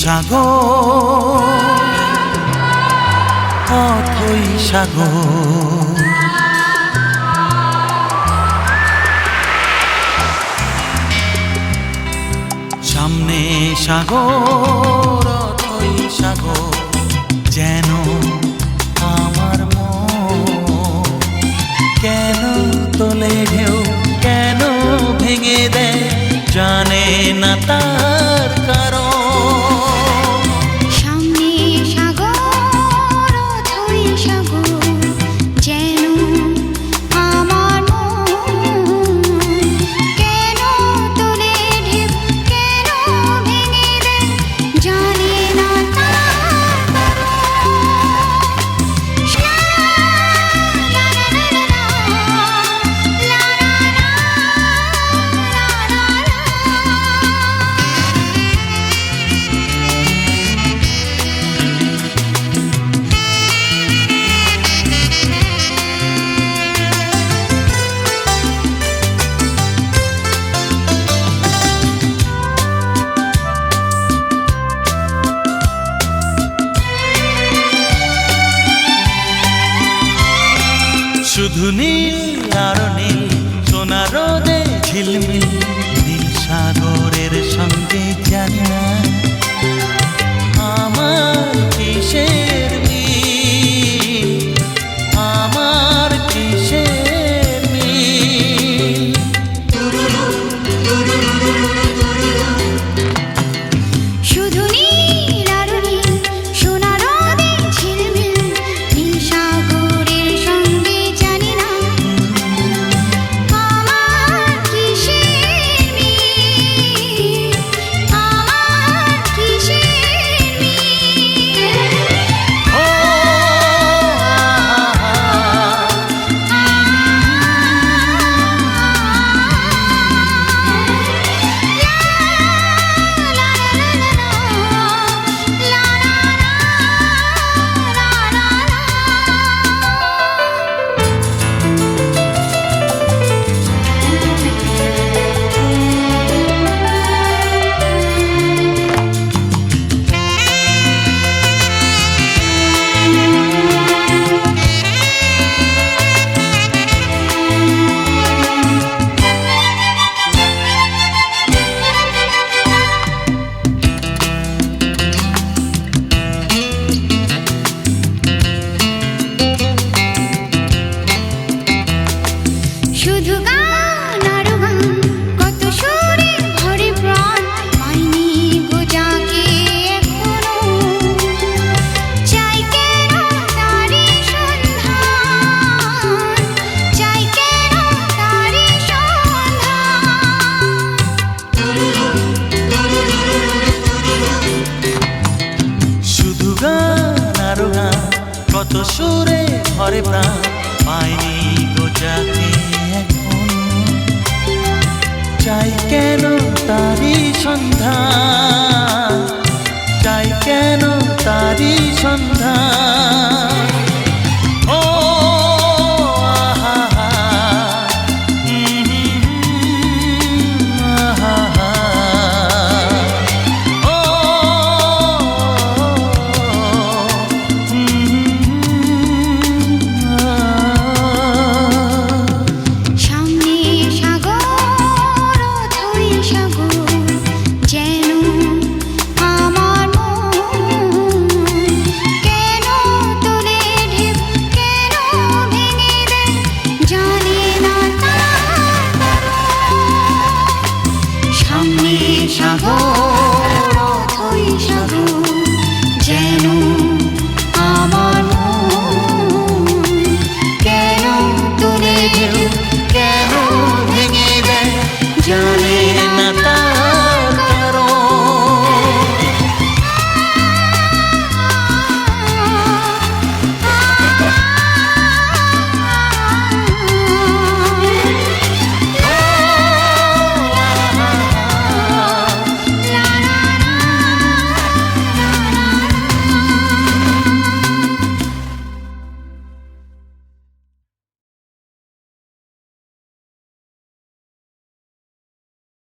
সাগর অথই সাগর সামনে সাগর অথই সাগর যেন আমার মন কেন তোলে ঢেউ কেন ভেঙে দেয় জানে না তার কারণ শুধু নীল আর নীল সোনা রোদে ঝিলমিল নীল সাগরের সঙ্গে জানি না আমার কিসের মিল আমার কিসের মিল শুধু নীল আর নীল সোনা রোদে ঝিলমিল নীল সাগরের সঙ্গে জানি না আমার কিসের মিল আমার কিসের মিল শুধু